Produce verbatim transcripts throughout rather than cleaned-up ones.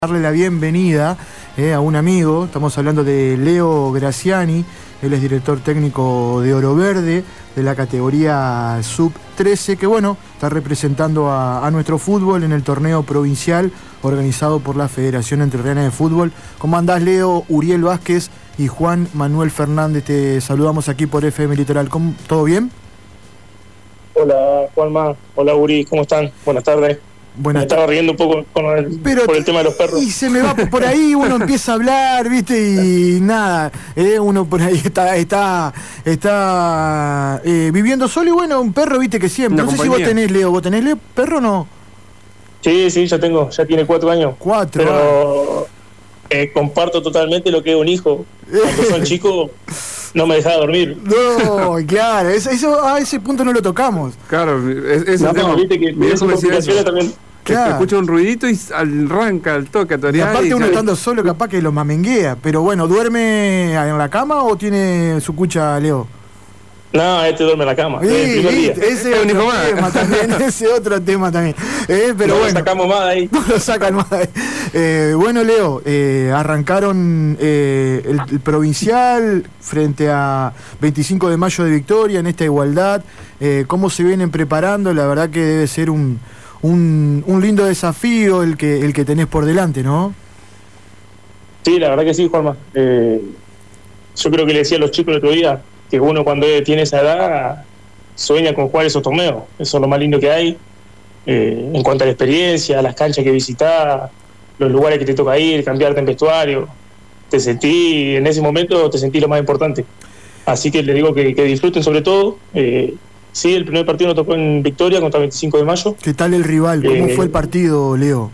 Darle la bienvenida eh, a un amigo. Estamos hablando de Leo Graziani. Él es director técnico de Oro Verde, de la categoría sub trece, que bueno, está representando a, a nuestro fútbol en el torneo provincial organizado por la Federación Entrerriana de Fútbol. ¿Cómo andás, Leo? Uriel Vázquez y Juan Manuel Fernández, te saludamos aquí por F M Litoral. ¿Cómo, ¿Todo bien? Hola, Juanma. Hola, Uri. ¿Cómo están? Buenas tardes. Buenas Me estaba riendo un poco con el, Pero por el tema de los perros. Y se me va por ahí, uno empieza a hablar, ¿viste? Y nada, eh, uno por ahí está está está eh, viviendo solo y bueno, un perro, ¿viste? Que siempre. Una no compañía. sé si vos tenés, Leo. ¿Vos tenés, Leo, perro o no? Sí, sí, ya tengo. Ya tiene cuatro años. Cuatro. Pero eh, comparto totalmente lo que es un hijo. Cuando son chicos, no me dejaba dormir. No, claro. Eso, eso, a ese punto no lo tocamos. Claro, es, es No, un tema. no, viste que Mi viejo me decía eso, también. que Claro. escucha un ruidito y arranca al toque a Y torear. aparte y uno ya- estando solo capaz que lo mamenguea. Pero bueno, ¿duerme en la cama o tiene su cucha, Leo? No, este duerme en la cama. Sí, desde el primer día. ese Es es un hijo otro más. tema también, ese otro tema también. Eh, pero No lo bueno, sacamos más de ahí. no lo sacan más. Eh, bueno, Leo, eh, arrancaron eh, el, el provincial frente a veinticinco de mayo de Victoria en esta igualdad. Eh, ¿Cómo se vienen preparando? La verdad que debe ser un, un, un lindo desafío el que, el que tenés por delante, ¿no? Sí, la verdad que sí, Juanma. Eh, yo creo que le decía a los chicos el otro día que uno cuando tiene esa edad sueña con jugar esos torneos. Eso es lo más lindo que hay. Eh, en cuanto a la experiencia, las canchas que visitás, los lugares que te toca ir, cambiarte en vestuario. Te sentí, en ese momento te sentí lo más importante. Así que les digo que, que disfruten sobre todo. Eh, sí, el primer partido nos tocó en Victoria contra veinticinco de mayo. ¿Qué tal el rival? ¿Cómo Eh, fue el partido, Leo?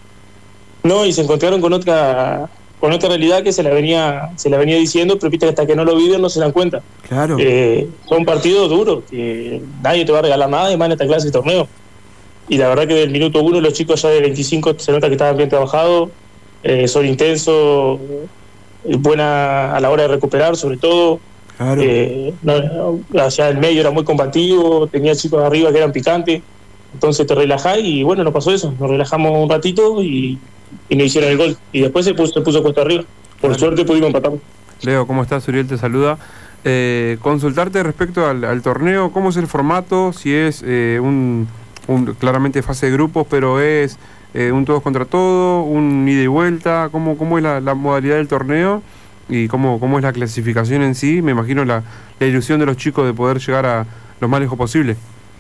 No, y se encontraron con otra con otra realidad que se la venía se la venía diciendo, pero viste que hasta que no lo viven no se dan cuenta. Claro. Eh, son partidos duros, que nadie te va a regalar nada, y más en esta clase de torneo. Y la verdad que del minuto uno los chicos ya de veinticinco se nota que estaban bien trabajados, eh, son intensos, eh, buena a la hora de recuperar sobre todo. Claro. Eh, no, allá el medio era muy combativo, tenía chicos arriba que eran picantes, entonces te relajás y bueno, nos pasó eso, nos relajamos un ratito y, y nos hicieron el gol. Y después se puso, se puso cuesta arriba. Por Claro. suerte pudimos empatar. Leo, ¿cómo estás? Uriel te saluda. Eh, consultarte respecto al, al torneo, ¿cómo es el formato? Si es eh, un, un claramente fase de grupos, pero es eh, un todos contra todos, un ida y vuelta, ¿cómo, cómo es la, la modalidad del torneo? Y cómo, cómo es la clasificación en sí. Me imagino la, la ilusión de los chicos de poder llegar a lo más lejos posible.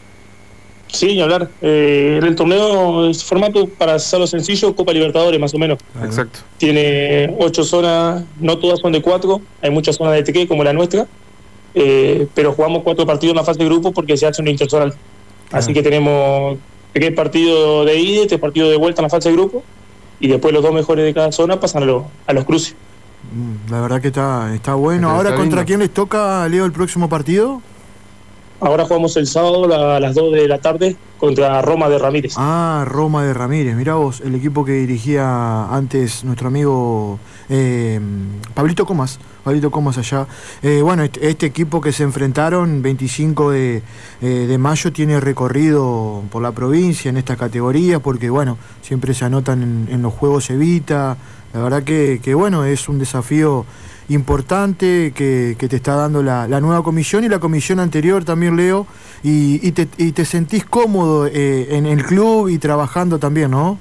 Sí, ni hablar. Eh, el torneo es formato, para hacerlo sencillo, Copa Libertadores más o menos. Claro. Exacto. Tiene ocho zonas, no todas son de cuatro, hay muchas zonas de T Q como la nuestra, eh, pero jugamos cuatro partidos en la fase de grupo porque se hace una interzonal. Así que tenemos tres partidos de ida y tres partidos de vuelta en la fase de grupo, y después los dos mejores de cada zona pasan a, los a los cruces. Mm, La verdad que está, está bueno. Está Ahora, ¿contra lindo. quién les toca, Leo, el próximo partido? Ahora jugamos el sábado a las dos de la tarde contra Roma de Ramírez. Ah, Roma de Ramírez. Mirá vos, el equipo que dirigía antes nuestro amigo eh, Pablito Comas. Pablito Comas allá. Eh, bueno, este, este equipo que se enfrentaron, veinticinco de, eh, de mayo, tiene recorrido por la provincia en estas categorías, porque bueno, siempre se anotan en, en los Juegos Evita. La verdad que, que bueno, es un desafío importante que, que te está dando la, la nueva comisión y la comisión anterior también, Leo, y, y, te, y te sentís cómodo eh, en el club y trabajando también, ¿no?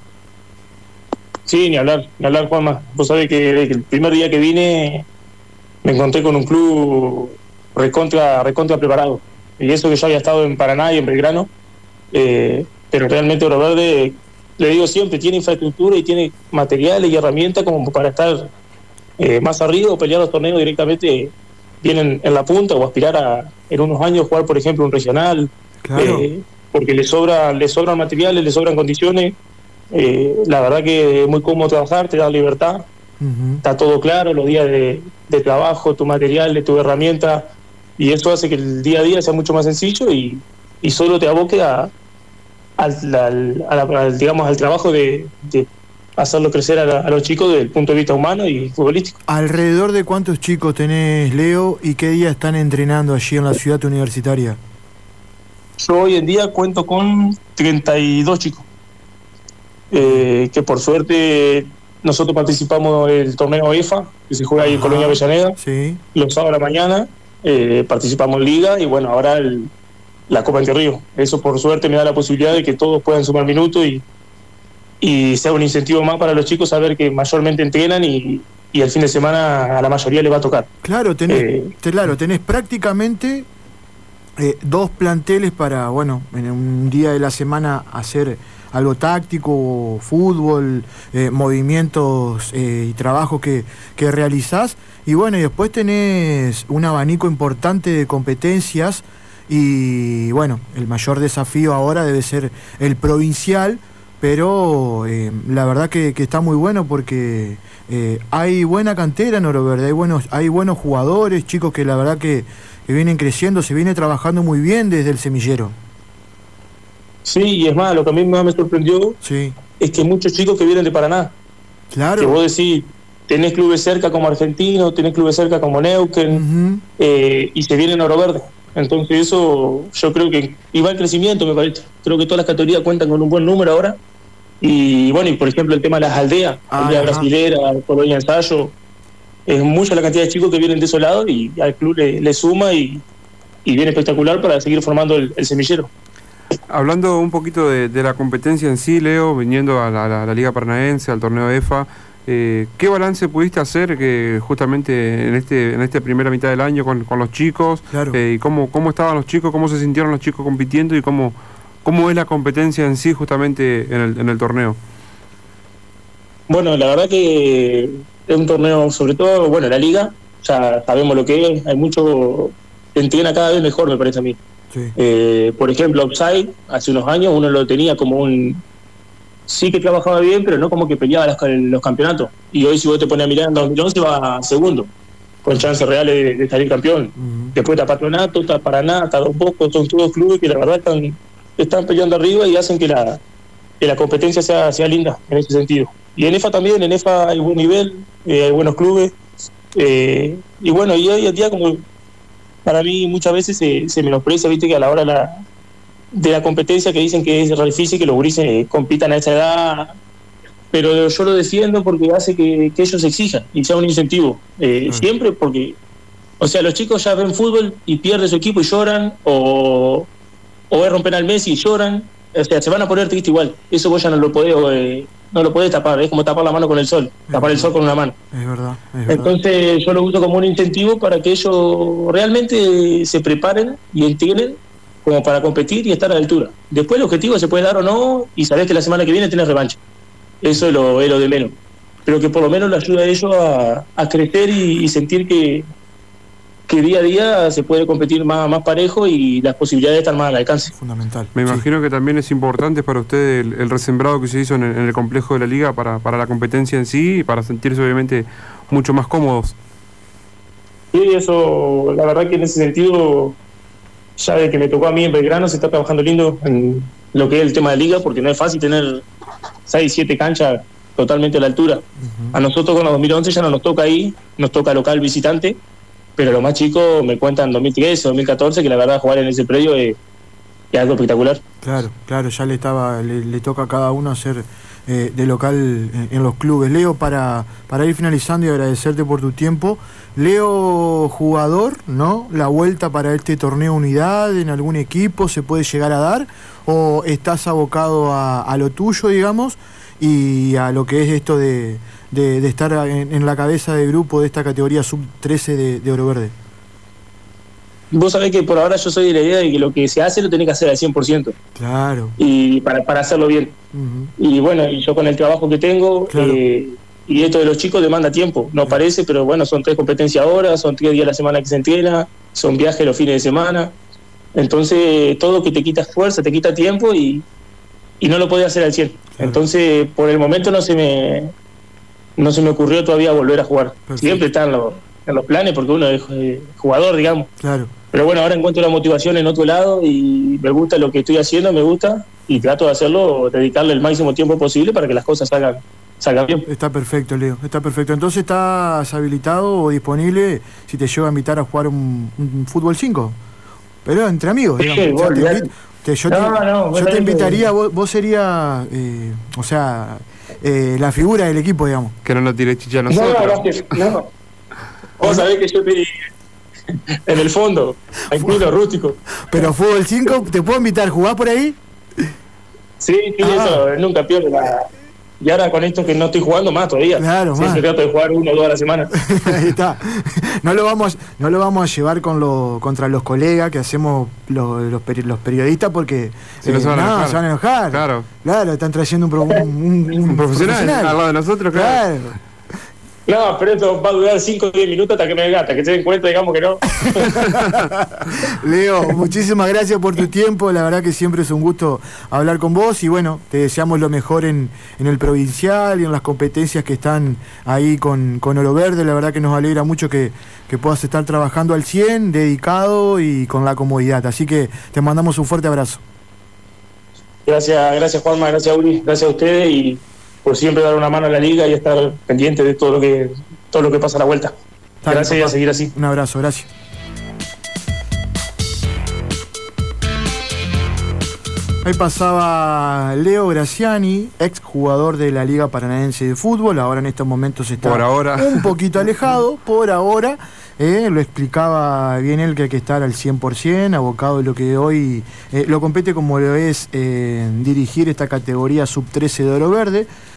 Sí, ni hablar, ni hablar, Juanma. Vos sabés que desde el primer día que vine me encontré con un club recontra, recontra preparado. Y eso que yo había estado en Paraná y en Belgrano, eh, pero realmente Oro Verde, le digo siempre, tiene infraestructura y tiene materiales y herramientas como para estar eh, más arriba o pelear los torneos directamente bien en, en la punta, o aspirar a en unos años jugar, por ejemplo, un regional. Claro. Eh, porque le sobra, le sobran materiales, le sobran condiciones. Eh, la verdad que es muy cómodo trabajar, te da libertad, Ujú. está todo claro, los días de, de trabajo, tu material, tu herramienta, y eso hace que el día a día sea mucho más sencillo y, y solo te aboque a, al, al, a la- al, digamos, al trabajo de, de hacerlo crecer a, la- a los chicos desde el punto de vista humano y futbolístico. ¿Alrededor de cuántos chicos tenés, Leo, y qué día están entrenando allí en la ciudad universitaria? Yo hoy en día cuento con treinta y dos chicos. Eh, que por suerte nosotros participamos del torneo E F A, que se juega ahí en Colonia Avellaneda, sí. los sábados a la mañana, eh, participamos en Liga y bueno, ahora el, la Copa Entre Ríos. Eso por suerte me da la posibilidad de que todos puedan sumar minutos y, y sea un incentivo más para los chicos saber que mayormente entrenan y, y el fin de semana a la mayoría les va a tocar. Claro, tenés, eh, claro, tenés prácticamente eh, dos planteles para, bueno, en un día de la semana hacer algo táctico, fútbol, eh, movimientos eh, y trabajos que, que realizás. Y bueno, y después tenés un abanico importante de competencias y bueno, el mayor desafío ahora debe ser el provincial, pero eh, la verdad que, que está muy bueno porque eh, hay buena cantera en Oro Verde, hay buenos, hay buenos jugadores, chicos que la verdad que, que vienen creciendo, se viene trabajando muy bien desde el semillero. Sí, y es más, lo que a mí más me sorprendió sí. es que muchos chicos que vienen de Paraná, claro. que vos decís, tenés clubes cerca como Argentino, tenés clubes cerca como Neuquén, uh-huh. eh, y se vienen a Oro Verde. Entonces eso yo creo que y va en crecimiento, me parece. Creo que todas las categorías cuentan con un buen número ahora. Y bueno, y por ejemplo el tema de las aldeas, ah, aldea ajá. brasilera, Colonia Ensayo, es mucha la cantidad de chicos que vienen de esos lados y al club le, le suma y, y viene espectacular para seguir formando el, el semillero. Hablando un poquito de, de la competencia en sí, Leo, viniendo a la, a la Liga Paranaense, al torneo E F A, eh, ¿qué balance pudiste hacer que justamente en este en esta primera mitad del año con, con los chicos? Claro. Eh, y cómo, ¿Cómo estaban los chicos? ¿Cómo se sintieron los chicos compitiendo? ¿Y cómo, cómo es la competencia en sí justamente en el, en el torneo? Bueno, la verdad que es un torneo, sobre todo, bueno, la Liga, ya sabemos lo que es, hay mucho, se entrena cada vez mejor, me parece a mí. Sí. Eh, por ejemplo, Upside, hace unos años uno lo tenía como un... Sí que trabajaba bien, pero no como que peleaba los, los campeonatos. Y hoy si vos te pones a mirar, en dos mil once va segundo, con chances reales de, de salir campeón. Uh-huh. Después está Patronato, está Paraná, está Don Bosco, son todos clubes que la verdad están, están peleando arriba y hacen que la, que la competencia sea, sea linda en ese sentido. Y en E F A también, en E F A hay buen nivel, eh, hay buenos clubes. Eh, y bueno, y hoy en día como... Para mí muchas veces se, se menosprecia, viste, que a la hora la, de la competencia que dicen que es re difícil que los gurises compitan a esa edad, pero yo lo defiendo porque hace que, que ellos exijan y sea un incentivo. Eh, uh-huh. Siempre porque, o sea, los chicos ya ven fútbol y pierden su equipo y lloran, o, o es romper al Messi y lloran, o sea, se van a poner triste igual. Eso vos ya no lo podés, eh, no lo podés tapar, es como tapar la mano con el sol, es tapar verdad. El sol con una mano. Es verdad, es verdad. Entonces yo lo uso como un incentivo para que ellos realmente se preparen y entiendan como para competir y estar a la altura. Después el objetivo se puede dar o no y sabés que la semana que viene tenés revancha. Eso es lo, es lo de menos. Pero que por lo menos le ayuda a ellos a, a crecer y, y sentir que, que día a día se puede competir más, más parejo y las posibilidades están más al alcance. Fundamental. Me sí. imagino que también es importante para usted el, el resembrado que se hizo en el, en el complejo de la Liga para, para la competencia en sí y para sentirse obviamente mucho más cómodos. Sí, eso, la verdad que en ese sentido, ya de que me tocó a mí en Belgrano, se está trabajando lindo en lo que es el tema de Liga, porque no es fácil tener seis, siete canchas totalmente a la altura. Uh-huh. A nosotros con los dos mil once ya no nos toca ahí, nos toca local visitante, pero los más chicos me cuentan dos mil trece, dos mil catorce, que la verdad jugar en ese predio es, es algo espectacular. Claro, claro, ya le estaba le, le toca a cada uno hacer eh, de local en, en los clubes. Leo, para, para ir finalizando y agradecerte por tu tiempo, Leo, jugador, ¿no? ¿La vuelta para este torneo unidad en algún equipo se puede llegar a dar? ¿O estás abocado a, a lo tuyo, digamos, y a lo que es esto de... De, de estar en, en la cabeza de grupo de esta categoría sub trece de, de Oro Verde? Vos sabés que por ahora yo soy de la idea de que lo que se hace lo tenés que hacer al cien por ciento. Claro. Y para, para hacerlo bien. Uh-huh. Y bueno, y yo con el trabajo que tengo, claro. eh, y esto de los chicos demanda tiempo, no claro. parece, pero bueno, son tres competencias ahora, son tres días a la semana que se entrena, son viajes los fines de semana. Entonces, todo que te quita fuerza, te quita tiempo y, y no lo podés hacer al cien. Claro. Entonces, por el momento no se me... no se me ocurrió todavía volver a jugar. Perfecto. Siempre está en, lo, en los planes porque uno es eh, jugador, digamos. Claro. Pero bueno, ahora encuentro la motivación en otro lado y me gusta lo que estoy haciendo, me gusta y trato de hacerlo, dedicarle el máximo tiempo posible para que las cosas salgan, salgan bien. Está perfecto, Leo, está perfecto. Entonces estás habilitado o disponible si te llevo a invitar a jugar un, un fútbol cinco. Pero entre amigos, digamos. Sí, o sea, te, te, yo no, te, no, yo te invitaría, vos, vos serías, eh, o sea... eh, la figura del equipo, digamos. Que no nos tire chicha a No, nosotros. no, que- no. Vos sabés que yo estoy en el fondo, tranquilo, rústico. Pero fútbol cinco, ¿te puedo invitar? ¿Jugás por ahí? Sí, sí, Ah. eso, nunca pierdo la... Y ahora con esto que no estoy jugando más todavía. Claro, Siempre más. trato de jugar uno o dos a la semana. Ahí está. No lo vamos, no lo vamos a llevar con lo, contra los colegas que hacemos los, los, peri- los periodistas porque Si no se van a no, enojar. se van a enojar. Claro. Claro, están trayendo un, pro- un, un- Un profesional, al lado de nosotros, claro. Claro. No, pero esto va a durar cinco o diez minutos hasta que me venga, hasta que se den cuenta, digamos que no. Leo, muchísimas gracias por tu tiempo. La verdad que siempre es un gusto hablar con vos y bueno, te deseamos lo mejor en, en el provincial y en las competencias que están ahí con, con Oro Verde. La verdad que nos alegra mucho que, que puedas estar trabajando al cien, dedicado y con la comodidad. Así que te mandamos un fuerte abrazo. Gracias, gracias Juanma, gracias Uri, gracias a ustedes y por siempre dar una mano a la liga y estar pendiente de todo lo que todo lo que pasa a la vuelta. Dale, Gracias y a papá. seguir así. Un abrazo, gracias. Ahí pasaba Leo Graciani, ex jugador de la Liga Paranaense de Fútbol. Ahora en estos momentos está Por ahora. un poquito alejado, por ahora. Eh, lo explicaba bien él que hay que estar al cien por ciento, abocado en lo que hoy eh, lo compete como lo es eh, dirigir esta categoría sub trece de Oro Verde.